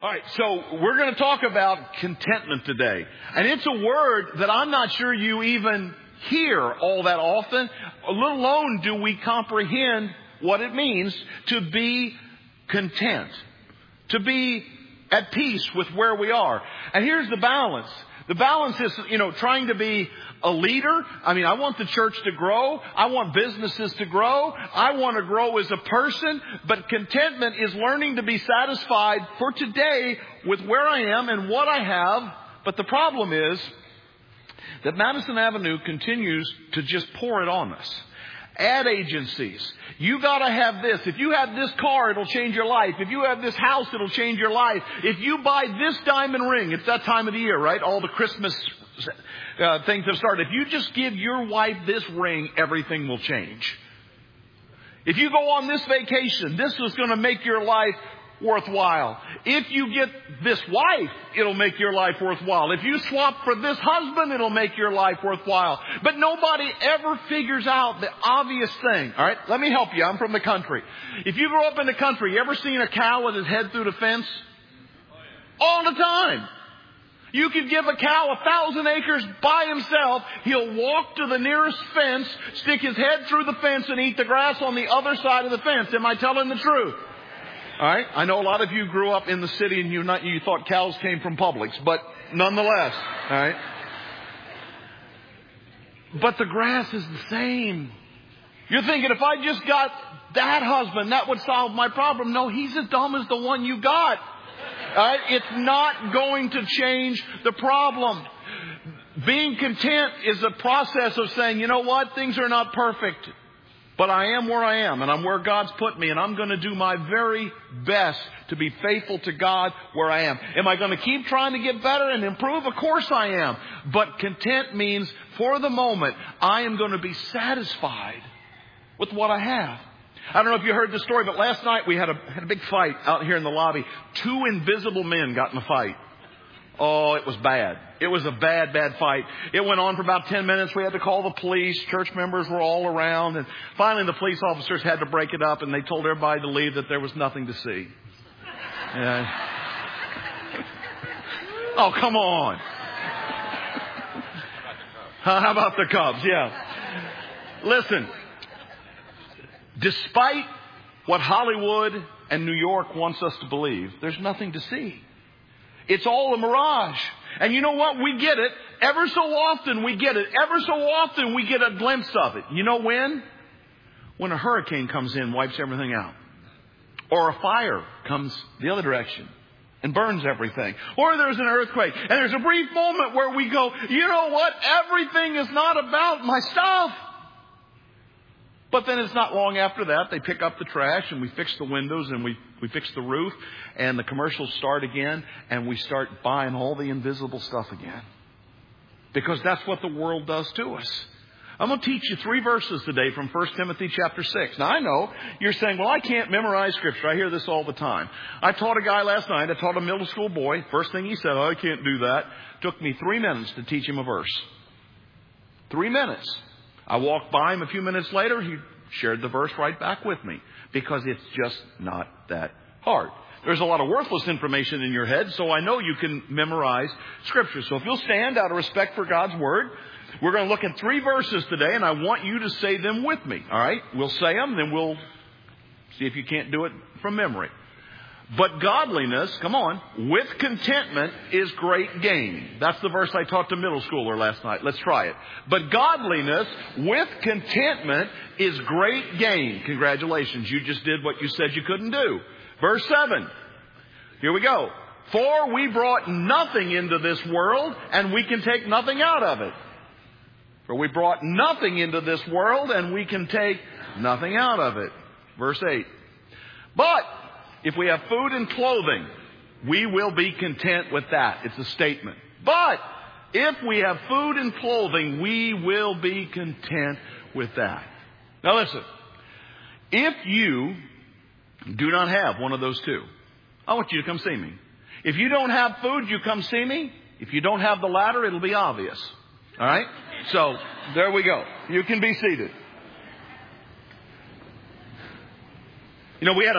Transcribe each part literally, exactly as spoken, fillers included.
All right, so we're going to talk about contentment today. And it's a word that I'm not sure you even hear all that often, let alone do we comprehend what it means to be content, to be at peace with where we are. And here's the balance. The balance is, you know, trying to be a leader. I mean, I want the church to grow. I want businesses to grow. I want to grow as a person. But contentment is learning to be satisfied for today with where I am and what I have. But the problem is that Madison Avenue continues to just pour it on us. Ad agencies. You got to have this. If you have this car, it'll change your life. If you have this house, it'll change your life. If you buy this diamond ring, it's that time of the year, right? All the Christmas uh, things have started. If you just give your wife this ring, everything will change. If you go on this vacation, this is going to make your life worthwhile. If you get this wife, it'll make your life worthwhile. If you swap for this husband, it'll make your life worthwhile. But nobody ever figures out the obvious thing. All right, let me help you. I'm from the country. If you grew up in the country, you ever seen a cow with his head through the fence? All the time. You could give a cow a thousand acres by himself. He'll walk to the nearest fence, stick his head through the fence, and eat the grass on the other side of the fence. Am I telling the truth? All right. I know a lot of you grew up in the city and you not you thought cows came from Publix, but nonetheless, all right. But the grass is the same. You're thinking, if I just got that husband, that would solve my problem. No, he's as dumb as the one you got. All right. It's not going to change the problem. Being content is a process of saying, you know what, things are not perfect. But I am where I am, and I'm where God's put me, and I'm going to do my very best to be faithful to God where I am. Am I going to keep trying to get better and improve? Of course I am. But content means, for the moment, I am going to be satisfied with what I have. I don't know if you heard this story, but last night we had a, had a big fight out here in the lobby. Two invisible men got in a fight. Oh, it was bad. It was a bad, bad fight. It went on for about ten minutes. We had to call the police. Church members were all around. And finally the police officers had to break it up, and they told everybody to leave, that there was nothing to see. Yeah. Oh, come on. How about the Cubs? Yeah. Listen, despite what Hollywood and New York wants us to believe, there's nothing to see. It's all a mirage. And you know what? We get it. Ever so often we get it. Ever so often we get a glimpse of it. You know when? When a hurricane comes in, wipes everything out. Or a fire comes the other direction and burns everything. Or there's an earthquake. And there's a brief moment where we go, you know what? Everything is not about my stuff. But then it's not long after that, they pick up the trash and we fix the windows and we, we fix the roof, and the commercials start again, and we start buying all the invisible stuff again. Because that's what the world does to us. I'm going to teach you three verses today from First Timothy chapter six. Now I know you're saying, well, I can't memorize scripture. I hear this all the time. I taught a guy last night, I taught a middle school boy. First thing he said, oh, I can't do that. Took me three minutes to teach him a verse. Three minutes. I walked by him a few minutes later. He shared the verse right back with me, because it's just not that hard. There's a lot of worthless information in your head, so I know you can memorize scripture. So if you'll stand out of respect for God's word, we're going to look at three verses today, and I want you to say them with me. All right? We'll say them, then we'll see if you can't do it from memory. But godliness, come on, with contentment is great gain. That's the verse I taught the middle schooler last night. Let's try it. But godliness with contentment is great gain. Congratulations. You just did what you said you couldn't do. Verse seven. Here we go. For we brought nothing into this world, and we can take nothing out of it. For we brought nothing into this world, and we can take nothing out of it. Verse eight. But if we have food and clothing, we will be content with that. It's a statement. But if we have food and clothing, we will be content with that. Now listen, if you do not have one of those two, I want you to come see me. If you don't have food, you come see me. If you don't have the latter, it'll be obvious. All right? So there we go. You can be seated. You know, we had a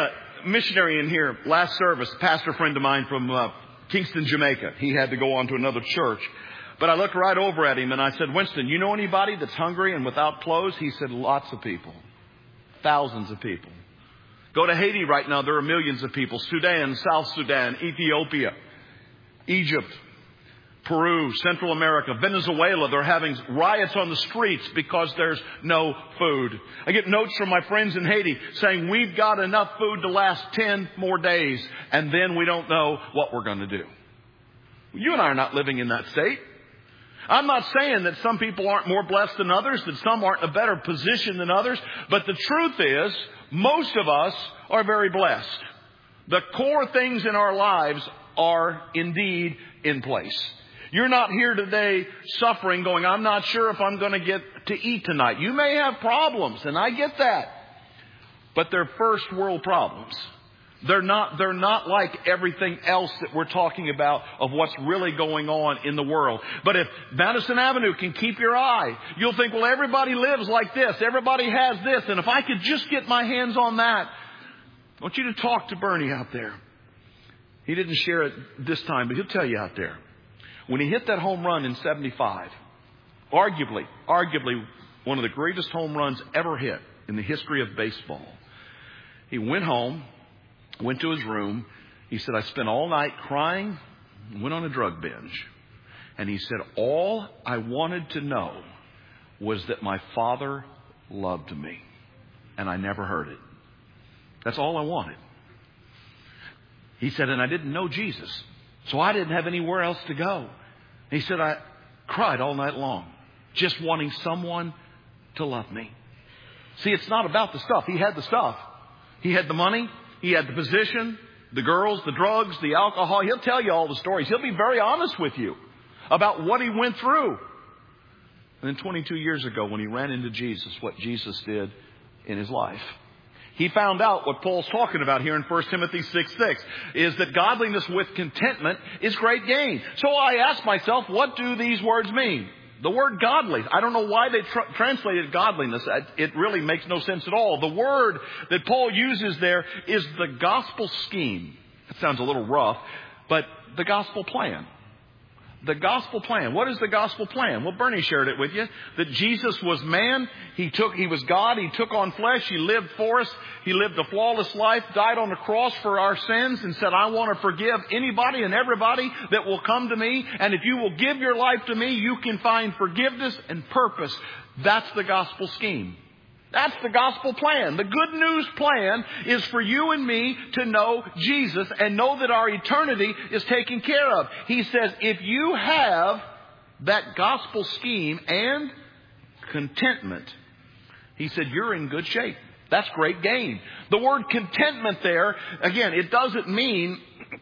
missionary in here last service, a pastor friend of mine from uh, Kingston, Jamaica. He had to go on to another church. But I looked right over at him and I said, Winston, you know anybody that's hungry and without clothes? He said, lots of people. Thousands of people. Go to Haiti right now. There are millions of people. Sudan, South Sudan, Ethiopia, Egypt, Peru, Central America, Venezuela. They're having riots on the streets because there's no food. I get notes from my friends in Haiti saying we've got enough food to last ten more days. And then we don't know what we're going to do. You and I are not living in that state. I'm not saying that some people aren't more blessed than others, that some aren't in a better position than others. But the truth is, most of us are very blessed. The core things in our lives are indeed in place. You're not here today suffering, going, I'm not sure if I'm going to get to eat tonight. You may have problems, and I get that. But they're first world problems. They're not, they're not like everything else that we're talking about of what's really going on in the world. But if Madison Avenue can keep your eye, you'll think, well, everybody lives like this. Everybody has this. And if I could just get my hands on that. I want you to talk to Bernie out there. He didn't share it this time, but he'll tell you out there. When he hit that home run in seventy-five, arguably, arguably one of the greatest home runs ever hit in the history of baseball, he went home. Went to his room. He said, I spent all night crying, went on a drug binge. And he said, all I wanted to know was that my father loved me. And I never heard it. That's all I wanted. He said, and I didn't know Jesus. So I didn't have anywhere else to go. He said, I cried all night long, just wanting someone to love me. See, it's not about the stuff. He had the stuff. He had the money. He had the position, the girls, the drugs, the alcohol. He'll tell you all the stories. He'll be very honest with you about what he went through. And then twenty-two years ago, when he ran into Jesus, what Jesus did in his life. He found out what Paul's talking about here in First Timothy six six, is that godliness with contentment is great gain. So I asked myself, what do these words mean? The word godly, I don't know why they tr- translated godliness. It really makes no sense at all. The word that Paul uses there is the gospel scheme. That sounds a little rough, but the gospel plan. The gospel plan. What is the gospel plan? Well, Bernie shared it with you. That Jesus was man. He took, he was God. He took on flesh. He lived for us. He lived a flawless life, died on the cross for our sins, and said, I want to forgive anybody and everybody that will come to me. And if you will give your life to me, you can find forgiveness and purpose. That's the gospel scheme. That's the gospel plan. The good news plan is for you and me to know Jesus and know that our eternity is taken care of. He says, if you have that gospel scheme and contentment, he said, you're in good shape. That's great gain. The word contentment there, again, it doesn't mean,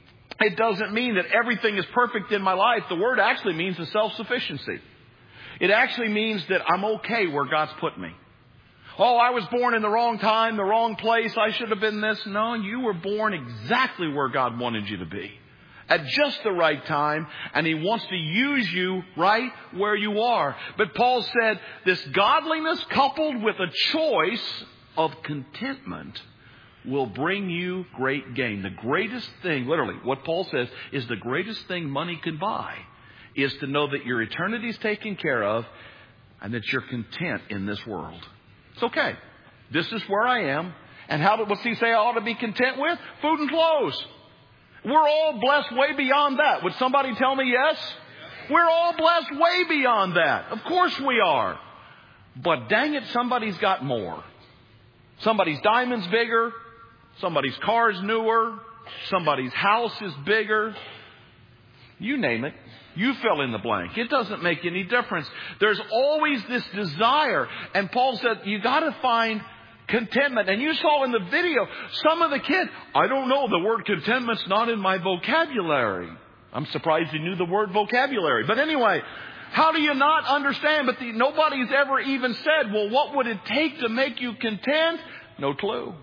it doesn't mean that everything is perfect in my life. The word actually means a self-sufficiency. It actually means that I'm okay where God's put me. Oh, I was born in the wrong time, the wrong place. I should have been this. No, you were born exactly where God wanted you to be. At just the right time. And He wants to use you right where you are. But Paul said this godliness coupled with a choice of contentment will bring you great gain. The greatest thing, literally, what Paul says is the greatest thing money can buy is to know that your eternity is taken care of and that you're content in this world. It's okay. This is where I am. And how do, what's he say I ought to be content with? Food and clothes. We're all blessed way beyond that. Would somebody tell me yes? We're all blessed way beyond that. Of course we are. But dang it, somebody's got more. Somebody's diamond's bigger. Somebody's car's newer. Somebody's house is bigger. You name it. You fill in the blank. It doesn't make any difference. There's always this desire. And Paul said, you got to find contentment. And you saw in the video, some of the kids, I don't know, the word contentment's not in my vocabulary. I'm surprised you knew the word vocabulary. But anyway, how do you not understand? But the, nobody's ever even said, well, what would it take to make you content? No clue.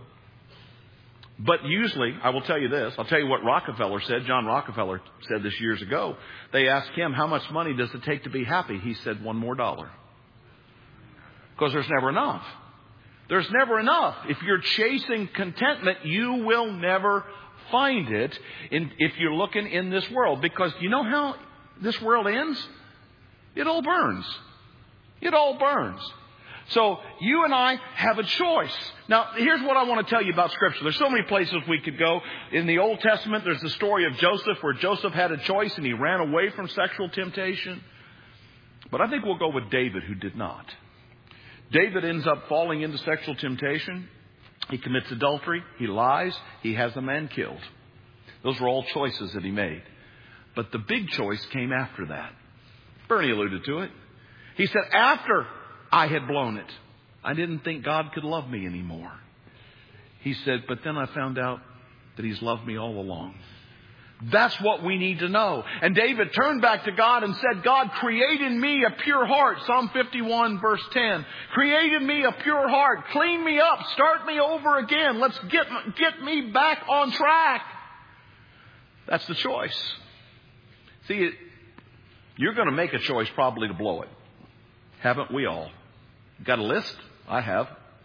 But usually, I will tell you this. I'll tell you what Rockefeller said. John Rockefeller said this years ago. They asked him, how much money does it take to be happy? He said, one more dollar. Because there's never enough. There's never enough. If you're chasing contentment, you will never find it in, if you're looking in this world. Because you know how this world ends? It all burns. It all burns. So you and I have a choice. Now, here's what I want to tell you about Scripture. There's so many places we could go. In the Old Testament, there's the story of Joseph, where Joseph had a choice and he ran away from sexual temptation. But I think we'll go with David, who did not. David ends up falling into sexual temptation. He commits adultery. He lies. He has a man killed. Those were all choices that he made. But the big choice came after that. Bernie alluded to it. He said, after I had blown it, I didn't think God could love me anymore. He said, but then I found out that He's loved me all along. That's what we need to know. And David turned back to God and said, God, create in me a pure heart. Psalm fifty-one, verse ten. Create in me a pure heart. Clean me up. Start me over again. Let's get, get me back on track. That's the choice. See, you're going to make a choice probably to blow it. Haven't we all? Got a list? I have.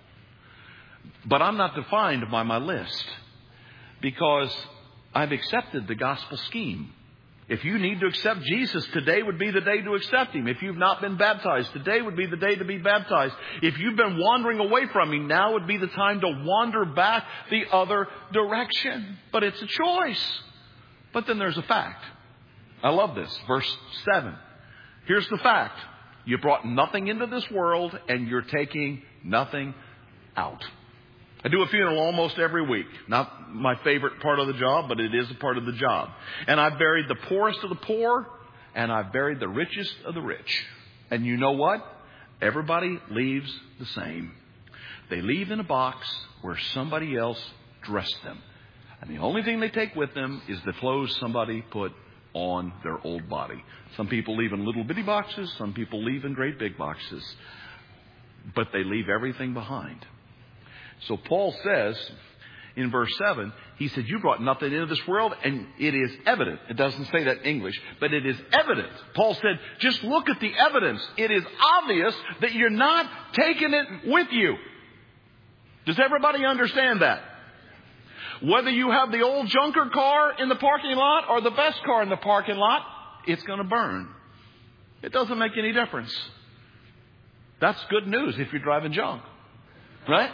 But I'm not defined by my list, because I've accepted the gospel scheme. If you need to accept Jesus, today would be the day to accept Him. If you've not been baptized, today would be the day to be baptized. If you've been wandering away from Him, now would be the time to wander back the other direction. But it's a choice. But then there's a fact. I love this. Verse seven. Here's the fact. You brought nothing into this world, and you're taking nothing out. I do a funeral almost every week. Not my favorite part of the job, but it is a part of the job. And I've buried the poorest of the poor, and I've buried the richest of the rich. And you know what? Everybody leaves the same. They leave in a box where somebody else dressed them. And the only thing they take with them is the clothes somebody put on their old body. Some people leave in little bitty boxes. Some people leave in great big boxes. But they leave everything behind. So Paul says in verse seven, he said, you brought nothing into this world, and it is evident. It doesn't say that in English, but it is evident. Paul said, just look at the evidence. It is obvious that you're not taking it with you. Does everybody understand that? Whether you have the old junker car in the parking lot or the best car in the parking lot, it's going to burn. It doesn't make any difference. That's good news if you're driving junk. Right?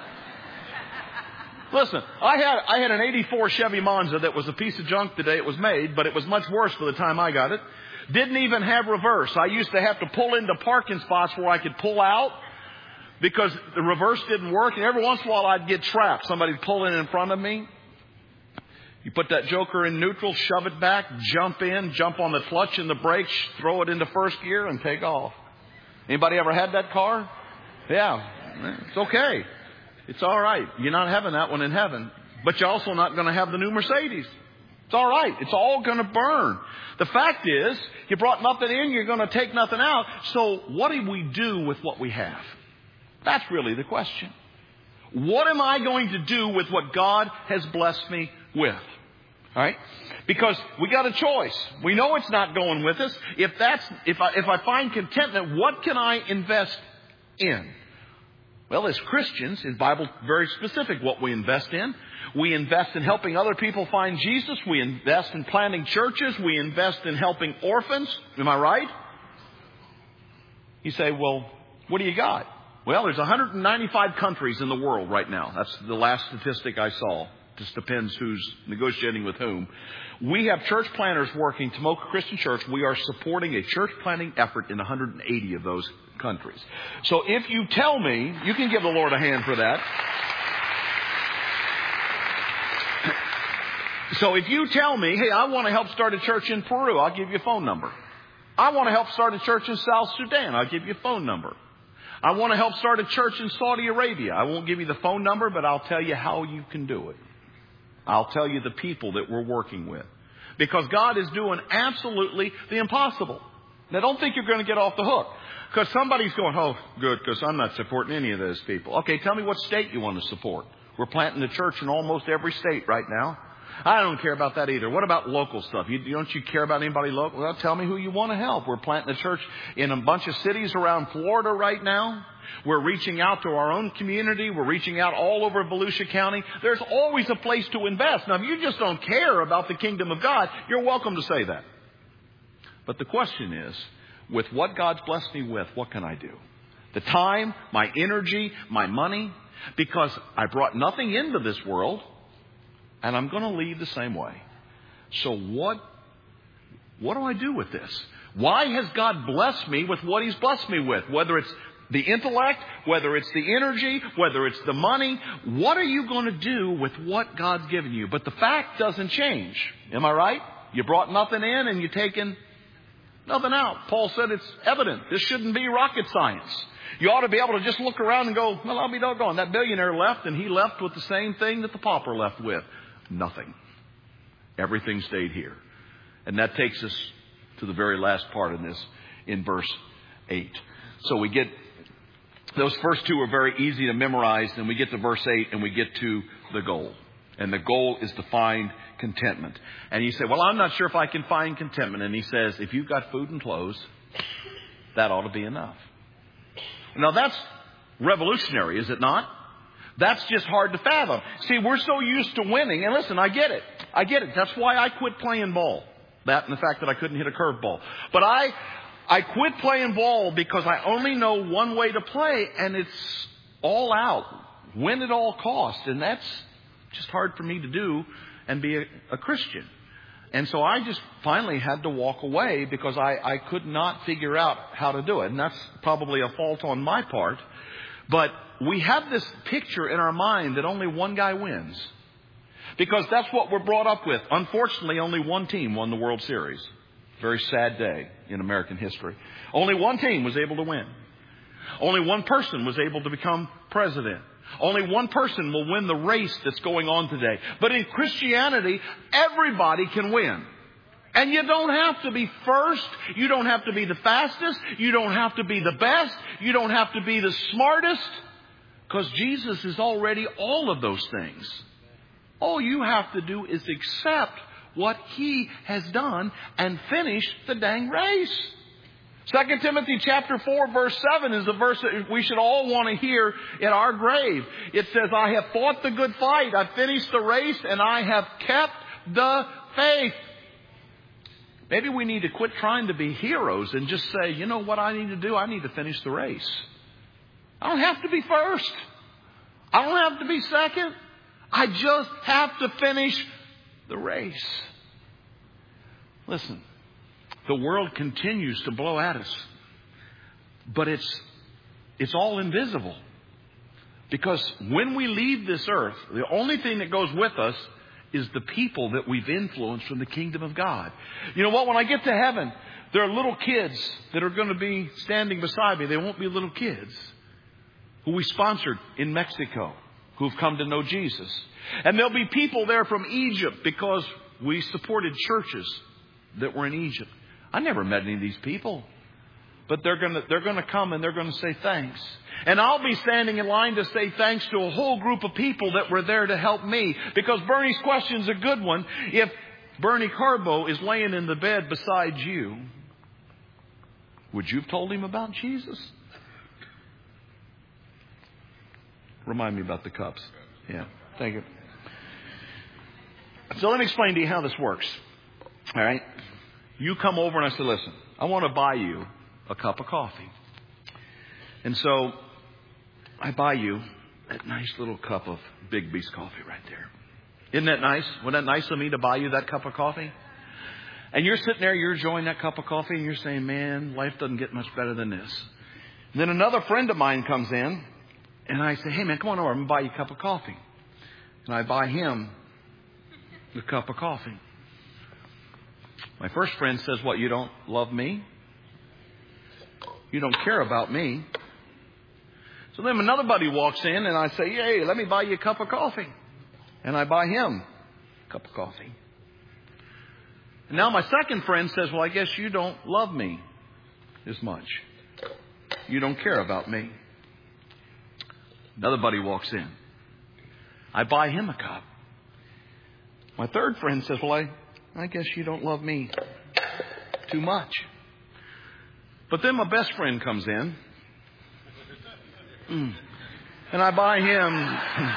Listen, I had I had an eighty-four Chevy Monza that was a piece of junk the day it was made, but it was much worse by the time I got it. Didn't even have reverse. I used to have to pull into parking spots where I could pull out because the reverse didn't work. And every once in a while I'd get trapped. Somebody'd pull in in front of me. You put that joker in neutral, shove it back, jump in, jump on the clutch and the brakes, throw it into first gear and take off. Anybody ever had that car? Yeah, it's okay. It's all right. You're not having that one in heaven. But you're also not going to have the new Mercedes. It's all right. It's all going to burn. The fact is, you brought nothing in, you're going to take nothing out. So what do we do with what we have? That's really the question. What am I going to do with what God has blessed me with? All right? Because we got a choice. We know it's not going with us. If that's, if I, if I find contentment, what can I invest in? Well, as Christians, in the Bible, very specific what we invest in. We invest in helping other people find Jesus. We invest in planting churches. We invest in helping orphans. Am I right? You say, well, what do you got? Well, there's one hundred ninety-five countries in the world right now. That's the last statistic I saw. Just depends who's negotiating with whom. We have church planters working, Tomoka Christian Church. We are supporting a church planting effort in one hundred eighty of those countries. So if you tell me, you can give the Lord a hand for that. So if you tell me, hey, I want to help start a church in Peru, I'll give you a phone number. I want to help start a church in South Sudan, I'll give you a phone number. I want to help start a church in Saudi Arabia. I won't give you the phone number, but I'll tell you how you can do it. I'll tell you the people that we're working with. Because God is doing absolutely the impossible. Now, don't think you're going to get off the hook. Because somebody's going, oh, good, because I'm not supporting any of those people. Okay, tell me what state you want to support. We're planting a church in almost every state right now. I don't care about that either. What about local stuff? You, don't you care about anybody local? Well, tell me who you want to help. We're planting a church in a bunch of cities around Florida right now. We're reaching out to our own community. We're reaching out all over Volusia County. There's always a place to invest. Now, if you just don't care about the kingdom of God, you're welcome to say that. But the question is, with what God's blessed me with, what can I do? The time, my energy, my money, because I brought nothing into this world, and I'm going to leave the same way. So what, what do I do with this? Why has God blessed me with what He's blessed me with? Whether it's the intellect, whether it's the energy, whether it's the money, what are you going to do with what God's given you? But the fact doesn't change. Am I right? You brought nothing in and you're taking nothing out. Paul said it's evident. This shouldn't be rocket science. You ought to be able to just look around and go, well, I'll be doggone. That billionaire left and he left with the same thing that the pauper left with. Nothing. Everything stayed here. And that takes us to the very last part of this in verse eight. So we get, those first two are very easy to memorize. Then we get to verse eight and we get to the goal. And the goal is to find contentment. And you say, well, I'm not sure if I can find contentment. And he says, if you've got food and clothes, that ought to be enough. Now that's revolutionary, is it not? That's just hard to fathom. See, we're so used to winning. And listen, I get it. I get it. That's why I quit playing ball. That and the fact that I couldn't hit a curveball. But I, I quit playing ball because I only know one way to play, and it's all out. Win at all costs. And that's just hard for me to do and be a, a Christian. And so I just finally had to walk away because I, I could not figure out how to do it. And that's probably a fault on my part. But we have this picture in our mind that only one guy wins. Because that's what we're brought up with. Unfortunately, only one team won the World Series. Very sad day in American history. Only one team was able to win. Only one person was able to become president. Only one person will win the race that's going on today. But in Christianity, everybody can win. And you don't have to be first. You don't have to be the fastest. You don't have to be the best. You don't have to be the smartest. Because Jesus is already all of those things. All you have to do is accept what He has done and finish the dang race. Second Timothy chapter four verse seven is the verse that we should all want to hear in our grave. It says, I have fought the good fight. I've finished the race and I have kept the faith. Maybe we need to quit trying to be heroes and just say, you know what I need to do? I need to finish the race. I don't have to be first. I don't have to be second. I just have to finish the race. Listen. The world continues to blow at us. But it's it's all invisible. Because when we leave this earth, the only thing that goes with us is the people that we've influenced from the kingdom of God. You know what? When I get to heaven, there are little kids that are going to be standing beside me. They won't be little kids who we sponsored in Mexico who've come to know Jesus. And there'll be people there from Egypt because we supported churches that were in Egypt. I never met any of these people. But they're going to they're going to come and they're going to say thanks. And I'll be standing in line to say thanks to a whole group of people that were there to help me. Because Bernie's question's a good one. If Bernie Carbo is laying in the bed beside you, would you have told him about Jesus? Remind me about the cups. Yeah, thank you. So let me explain to you how this works. All right. You come over and I say, listen, I want to buy you a cup of coffee. And so I buy you that nice little cup of Big B's coffee right there. Isn't that nice? Wasn't that nice of me to buy you that cup of coffee? And you're sitting there, you're enjoying that cup of coffee and you're saying, man, life doesn't get much better than this. And then another friend of mine comes in and I say, hey man, come on over, I'm going to buy you a cup of coffee. And I buy him the cup of coffee. My first friend says, what, you don't love me? You don't care about me. So then another buddy walks in and I say, hey, let me buy you a cup of coffee. And I buy him a cup of coffee. And now my second friend says, well, I guess you don't love me as much. You don't care about me. Another buddy walks in. I buy him a cup. My third friend says, well, I, I guess you don't love me too much. But then my best friend comes in. Mm. And I buy him.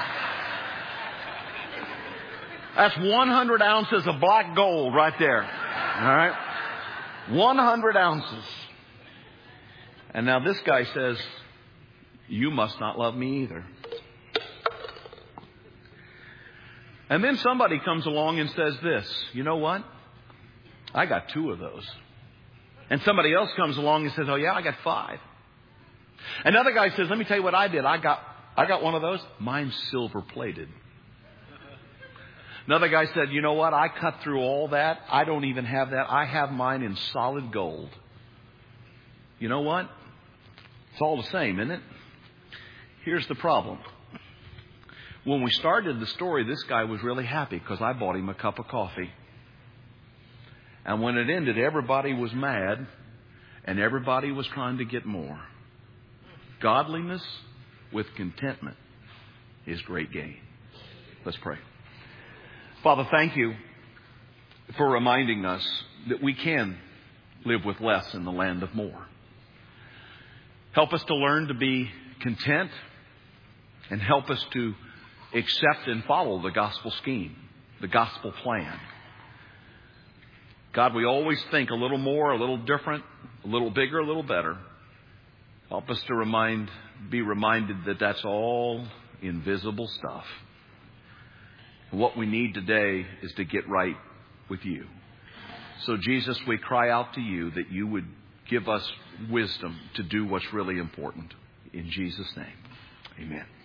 That's one hundred ounces of black gold right there. All right? one hundred ounces. And now this guy says, you must not love me either. And then somebody comes along and says this, you know what? I got two of those. And somebody else comes along and says, oh yeah, I got five. Another guy says, let me tell you what I did. I got, I got one of those. Mine's silver plated. Another guy said, you know what? I cut through all that. I don't even have that. I have mine in solid gold. You know what? It's all the same, isn't it? Here's the problem. When we started the story, this guy was really happy because I bought him a cup of coffee. And when it ended, everybody was mad and everybody was trying to get more. Godliness with contentment is great gain. Let's pray. Father, thank you for reminding us that we can live with less in the land of more. Help us to learn to be content and help us to accept and follow the gospel scheme, the gospel plan. God, we always think a little more, a little different, a little bigger, a little better. Help us to remind, be reminded that that's all invisible stuff. And what we need today is to get right with you. So Jesus, we cry out to you that you would give us wisdom to do what's really important. In Jesus' name, amen.